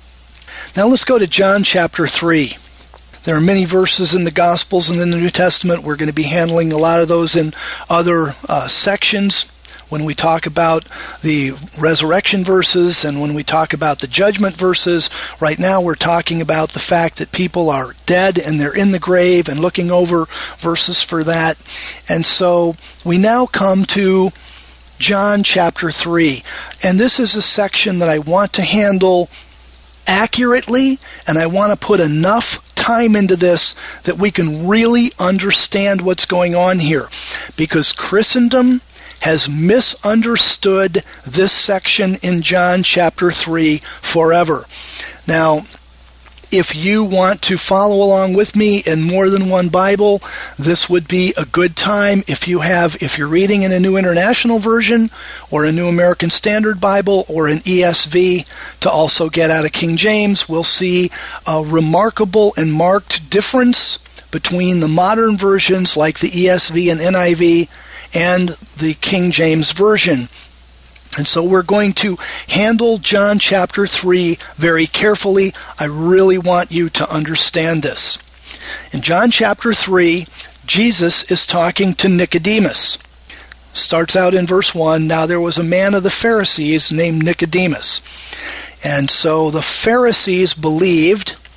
Now let's go to John chapter three. There are many verses in the Gospels and in the New Testament. We're going to be handling a lot of those in other uh, sections when we talk about the resurrection verses and when we talk about the judgment verses. Right now we're talking about the fact that people are dead and they're in the grave and looking over verses for that. And so we now come to John chapter three. And this is a section that I want to handle accurately, and I want to put enough time into this that we can really understand what's going on here, because Christendom has misunderstood this section in John chapter three forever. Now, if you want to follow along with me in more than one Bible, this would be a good time. If you have, if you're reading in a New International Version or a New American Standard Bible or an E S V, to also get out of King James, we'll see a remarkable and marked difference between the modern versions like the E S V and N I V and the King James Version. And so we're going to handle John chapter three very carefully. I really want you to understand this. In John chapter three, Jesus is talking to Nicodemus. Starts out in verse one, now there was a man of the Pharisees named Nicodemus. And so the Pharisees believed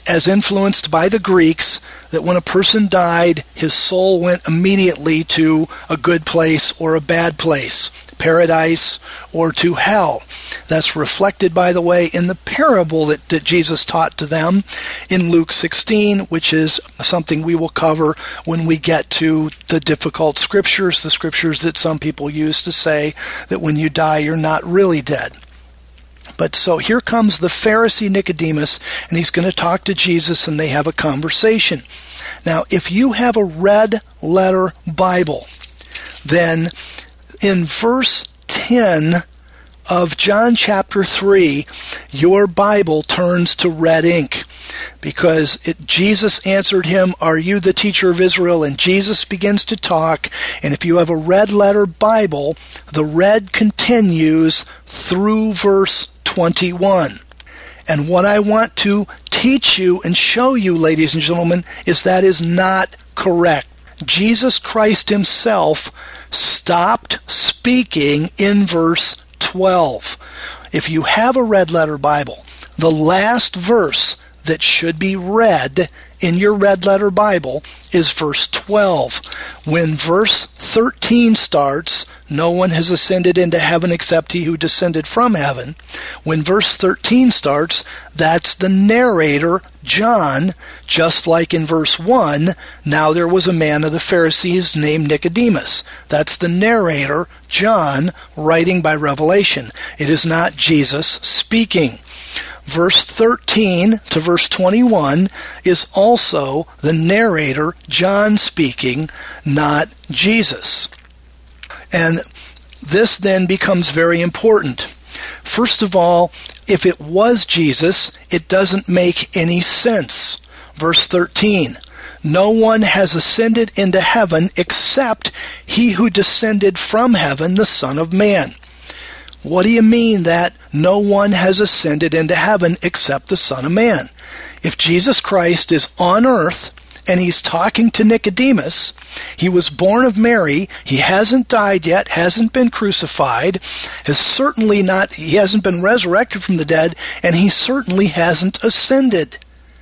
as influenced by the Greeks, that when a person died, his soul went immediately to a good place or a bad place, paradise or to hell. That's reflected, by the way, in the parable that, that Jesus taught to them in Luke sixteen, which is something we will cover when we get to the difficult scriptures, the scriptures that some people use to say that when you die, you're not really dead. But so here comes the Pharisee Nicodemus, and he's going to talk to Jesus, and they have a conversation. Now, if you have a red letter Bible, then in verse ten of John chapter three, your Bible turns to red ink, because it, Jesus answered him, "Are you the teacher of Israel?" And Jesus begins to talk, and if you have a red letter Bible, the red continues through verse twenty-one. And what I want to teach you and show you, ladies and gentlemen, is that is not correct. Jesus Christ himself stopped speaking in verse twelve. If you have a red letter Bible, the last verse that should be read in your red letter Bible is verse twelve. When verse thirteen starts, "No one has ascended into heaven except he who descended from heaven." When verse thirteen starts, that's the narrator, John, just like in verse one, "Now there was a man of the Pharisees named Nicodemus." That's the narrator, John, writing by revelation. It is not Jesus speaking. Verse thirteen to verse twenty-one is also the narrator, John, speaking, not Jesus. And this then becomes very important. First of all, if it was Jesus, it doesn't make any sense. Verse thirteen, "No one has ascended into heaven except he who descended from heaven, the Son of Man." What do you mean that no one has ascended into heaven except the Son of Man? If Jesus Christ is on earth and he's talking to Nicodemus, he was born of Mary, he hasn't died yet, hasn't been crucified, has certainly not, he hasn't been resurrected from the dead, and he certainly hasn't ascended.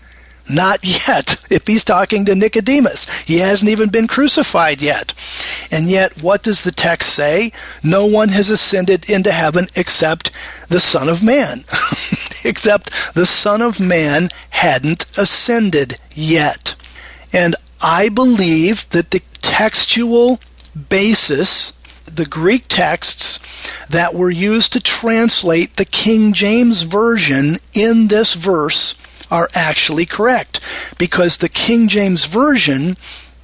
Not yet, if he's talking to Nicodemus. He hasn't even been crucified yet. And yet, what does the text say? No one has ascended into heaven except the Son of Man. Except the Son of Man hadn't ascended yet. And I believe that the textual basis, the Greek texts that were used to translate the King James Version in this verse are actually correct, because the King James Version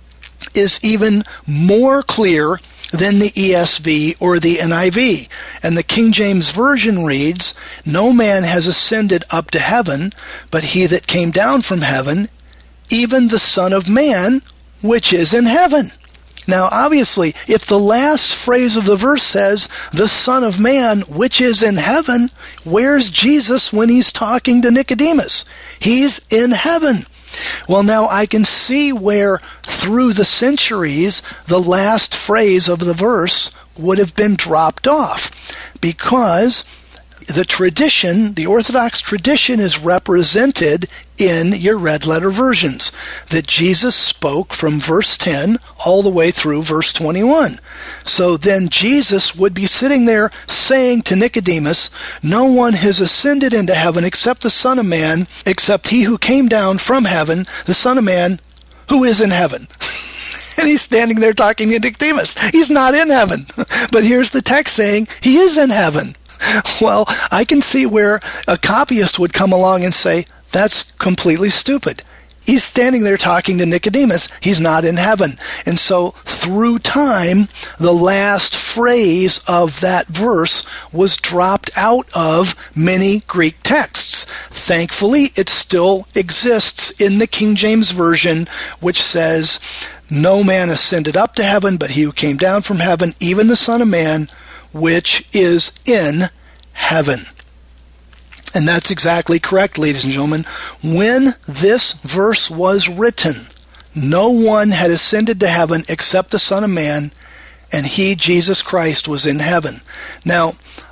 is even more clear than the E S V or the N I V. And the King James Version reads, "No man has ascended up to heaven, but he that came down from heaven, even the Son of Man, which is in heaven." Now, obviously, if the last phrase of the verse says, "the Son of Man, which is in heaven," where's Jesus when he's talking to Nicodemus? He's in heaven. Well, now I can see where, through the centuries, the last phrase of the verse would have been dropped off, because the tradition, the Orthodox tradition, is represented in your red letter versions, that Jesus spoke from verse ten all the way through verse twenty-one. So then Jesus would be sitting there saying to Nicodemus, "No one has ascended into heaven except the Son of Man, except he who came down from heaven, the Son of Man, who is in heaven." And he's standing there talking to Nicodemus. He's not in heaven. But here's the text saying he is in heaven. Well, I can see where a copyist would come along and say, that's completely stupid. He's standing there talking to Nicodemus. He's not in heaven. And so through time, the last phrase of that verse was dropped out of many Greek texts. Thankfully, it still exists in the King James Version, which says, "No man ascended up to heaven, but he who came down from heaven, even the Son of Man, which is in heaven." And that's exactly correct, ladies and gentlemen. When this verse was written, no one had ascended to heaven except the Son of Man, and he, Jesus Christ, was in heaven. Now,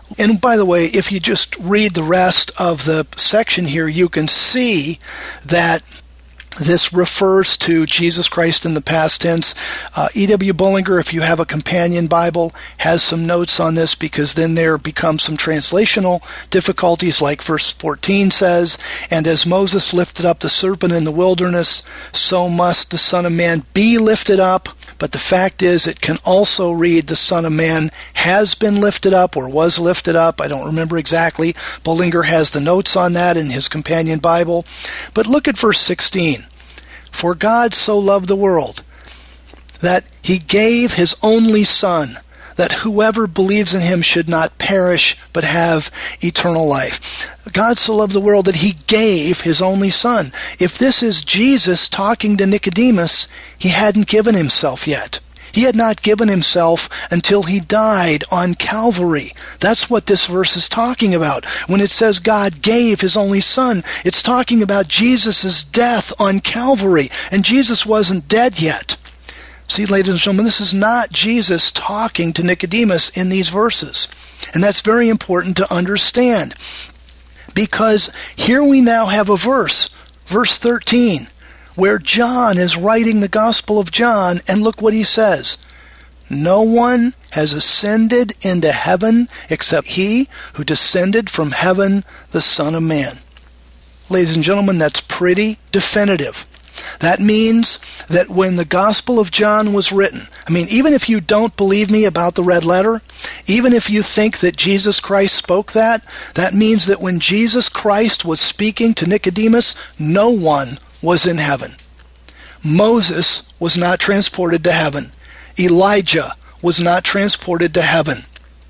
And by the way, if you just read the rest of the section here, you can see that this refers to Jesus Christ in the past tense. Uh, E W Bullinger, if you have a companion Bible, has some notes on this, because then there become some translational difficulties, like verse fourteen says, "And as Moses lifted up the serpent in the wilderness, so must the Son of Man be lifted up." But the fact is, it can also read, "The Son of Man has been lifted up," or "was lifted up." I don't remember exactly. Bullinger has the notes on that in his companion Bible. But look at verse sixteen. "For God so loved the world that he gave his only Son, that whoever believes in him should not perish but have eternal life." God so loved the world that he gave his only Son. If this is Jesus talking to Nicodemus, he hadn't given himself yet. He had not given himself until he died on Calvary. That's what this verse is talking about. When it says God gave his only Son, it's talking about Jesus' death on Calvary. And Jesus wasn't dead yet. See, ladies and gentlemen, this is not Jesus talking to Nicodemus in these verses. And that's very important to understand. Because here we now have a verse, verse thirteen, where John is writing the Gospel of John, and look what he says. "No one has ascended into heaven except he who descended from heaven, the Son of Man." Ladies and gentlemen, that's pretty definitive. That means that when the Gospel of John was written, I mean, even if you don't believe me about the red letter, even if you think that Jesus Christ spoke that, that means that when Jesus Christ was speaking to Nicodemus, no one was in heaven. Moses was not transported to heaven. Elijah was not transported to heaven.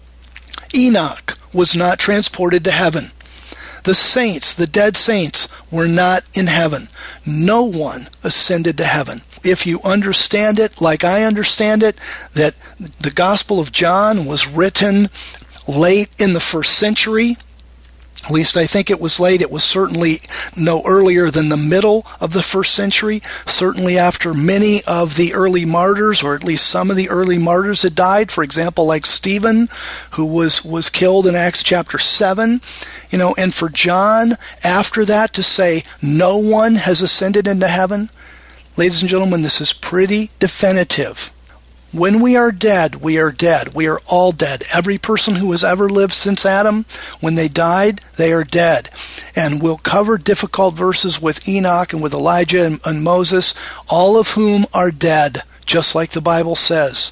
Enoch was not transported to heaven. The saints, the dead saints, were not in heaven. No one ascended to heaven. If you understand it like I understand it, that the Gospel of John was written late in the first century, at least I think it was late. It was certainly no earlier than the middle of the first century, certainly after many of the early martyrs, or at least some of the early martyrs had died. For example, like Stephen, who was, was killed in Acts chapter seven. You know, and for John, after that, to say no one has ascended into heaven, ladies and gentlemen, this is pretty definitive. When we are dead, we are dead. We are all dead. Every person who has ever lived since Adam, when they died, they are dead. And we'll cover difficult verses with Enoch and with Elijah and, and Moses, all of whom are dead, just like the Bible says.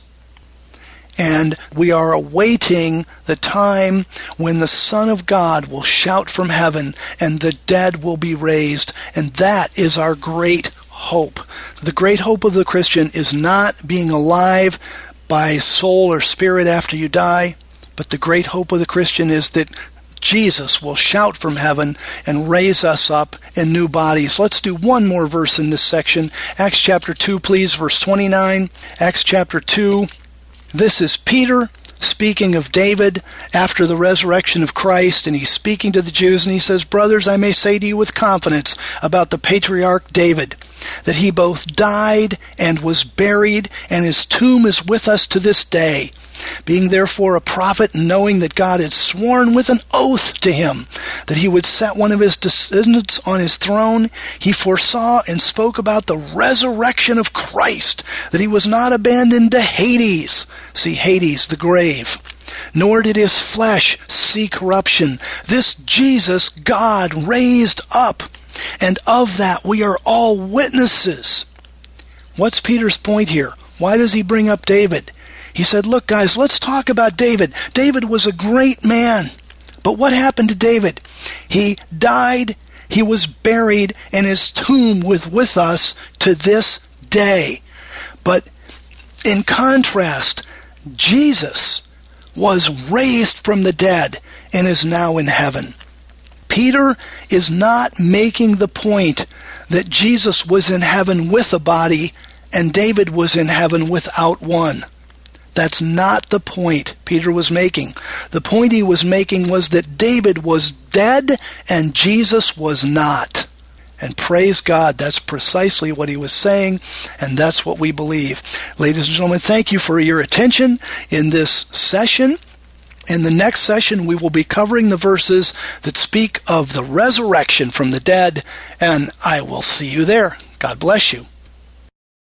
And we are awaiting the time when the Son of God will shout from heaven and the dead will be raised. And that is our great hope. The great hope of the Christian is not being alive by soul or spirit after you die, but the great hope of the Christian is that Jesus will shout from heaven and raise us up in new bodies. Let's do one more verse in this section. Acts chapter two, please, verse twenty-nine. Acts chapter two. This is Peter speaking of David after the resurrection of Christ, and he's speaking to the Jews, and he says, "Brothers, I may say to you with confidence about the patriarch David, that he both died and was buried, and his tomb is with us to this day. Being therefore a prophet, knowing that God had sworn with an oath to him that he would set one of his descendants on his throne, he foresaw and spoke about the resurrection of Christ, that he was not abandoned to Hades." See, Hades, the grave. "Nor did his flesh see corruption. This Jesus God raised up, and of that we are all witnesses." What's Peter's point here? Why does he bring up David? He said, look, guys, let's talk about David. David was a great man. But what happened to David? He died, he was buried, and his tomb was with us to this day. But in contrast, Jesus was raised from the dead and is now in heaven. Peter is not making the point that Jesus was in heaven with a body and David was in heaven without one. That's not the point Peter was making. The point he was making was that David was dead and Jesus was not. And praise God, that's precisely what he was saying, and that's what we believe. Ladies and gentlemen, thank you for your attention in this session. In the next session, we will be covering the verses that speak of the resurrection from the dead, and I will see you there. God bless you.